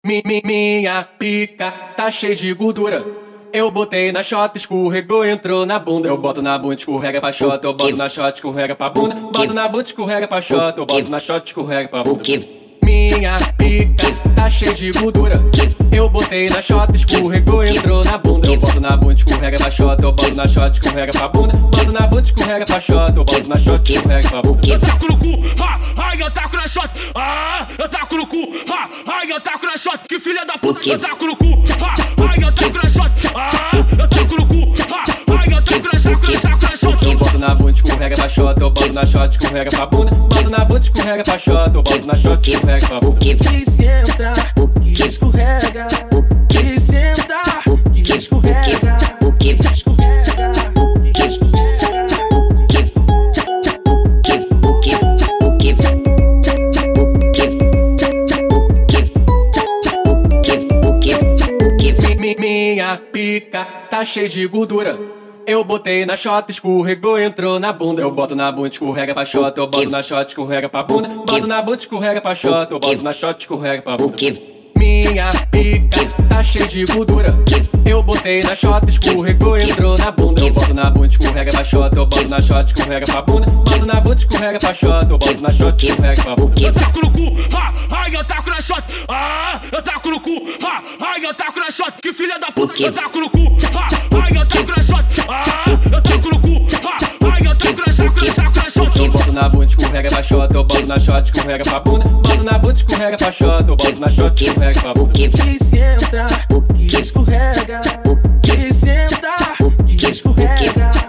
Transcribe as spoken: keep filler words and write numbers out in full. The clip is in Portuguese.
Mi, mi, minha pica tá cheia de gordura. Eu botei na shot, escorregou, entrou na bunda. Eu boto na bunda, escorrega pra shot. Eu boto na shot, escorrega pra bunda. Boto na bunda, escorrega pra shot. Eu boto na shot, escorrega pra bunda. Minha pica tá cheia de gordura. Eu botei na shot, escorregou, entrou na bunda. Eu boto na bunda, escorrega pra shot. Eu boto na shot, escorrega pra bunda. Boto na bunda, escorrega pra shot. Eu boto na shot, escorrega pra bunda. Eu taco no cu, ha, ai, eu taco na shot. Ah, eu taco no cu, ha, ai, eu taco na shot. Que filha da puta, eu taco no cu, ha, ai, eu taco na shot. Ah, eu taco no cu, ha, ai, eu taco na shot, saco na shot. Eu boto na bunda, escorrega pra shot. Eu boto na shot, escorrega pra bunda. Boto na bunda, escorrega pra shot. Eu boto na shot, escorrega pra bunda. Que senta, que escorrega, que senta, que escorrega, que escorrega, que escorrega. Minha pica tá cheia de gordura. Eu botei na shot, escorregou, entrou na bunda. Eu boto na bunda, escorrega pra shot. Eu boto na shot, escorrega pra bunda. Boto na bunda, escorrega pra shot. Eu boto na shot, escorrega pra bunda. Minha pica tá cheia de gordura. Eu botei na shot, escorregou, entrou na bunda. Eu boto na bunda, escorrega pra shot. Eu boto na shot, escorrega pra bunda. Boto na bunda, escorrega pra shot. Eu boto na shot, escorrega pra bunda. Eu taco no cu, ha, ai, eu taco na shot. Ah, eu taco no cu, ha, ai, eu taco na shot. Que filha da puta, eu taco no cu, ha, ai, eu taco na shot. Ah, eu taco no cu, ha, ai, eu taco na shot, saco na shot. Eu boto na bunda, escorrega pra shot. Eu boto na shot, escorrega pra bunda. Boto na bunda, escorrega pra shot. Eu boto na shot, escorrega pra bunda. que senta, que escorrega, que senta, que escorrega.